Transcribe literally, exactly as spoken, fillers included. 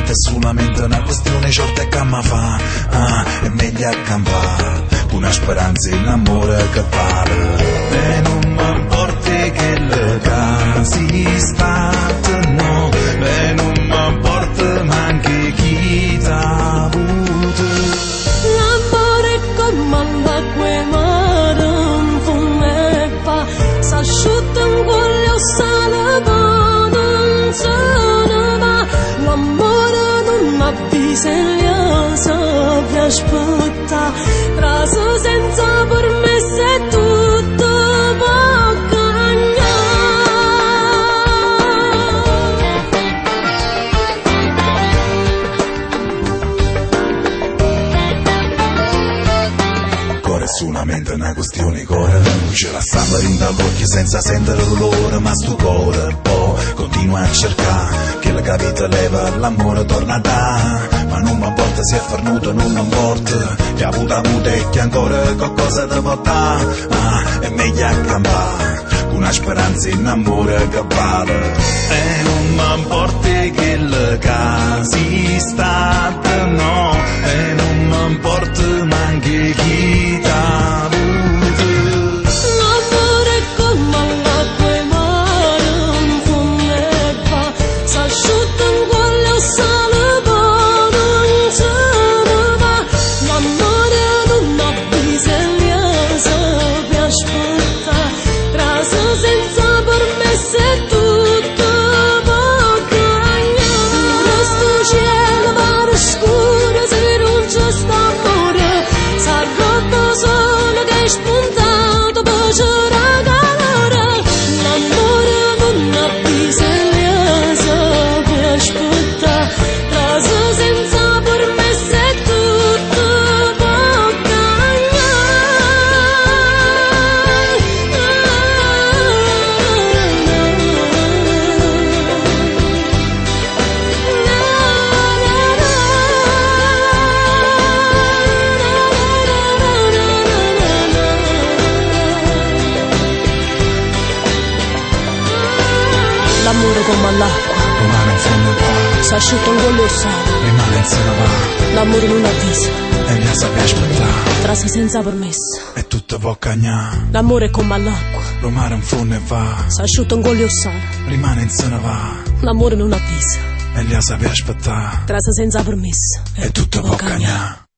è solamente una questione certa che mi fa, ah, è meglio accampare, con una speranza in amore che vale. E non mi importa che le casi state, no, e non mi importa manche chi t'ha avuto. L'amore come l'acqua e mare, un fume fa, s'asciutta un cuore o sale, non se ne va. L'amore non avvisa e sappia aspettare, trase senza permesso e tutto può cagnare. Core è solamente una questione core, c'è la samba in dall'occhio senza sentere l'olore, ma sto cuore poi continua a cercare che la capita leva l'amore torna a dare. Ma non mi importa se è farnuto, non mi importa che ha avuto avuto e che ancora qualcosa da portare, ah, è meglio accampare con una speranza in amore che vale. E non mi importa che le casi state, no, e non mi importa manche chi t'ha avuto. L'amore è come l'acqua e mare, un fume fa, s'asciutta un cuore o sale, non se ne va. L'amore non avvisa e sappia aspettare, trase senza permesso e tutto può cagnare. Pure sto cielo pare scuro se non c'è st'amore, s'ha rotto solo che è spuntato poi c'era calore. L'amore non avvisa e sappia aspettare, trase senza permesso e tutto può cagnare. L'amore come l'acqua, Rimane in fondo qua, s'asciutta un cuore o sale, rimane in se ne va, l'amore non avvisa, e mi sapeva aspettare, trase senza permesso. e tutto può cagnare. L'amore è come l'acqua, Romare in fondo e va, s'asciutta un cuore o sale, rimane in se ne va, l'amore non avvisa, e mi sapeva aspettare, trase senza permesso. e tutto può cagnare.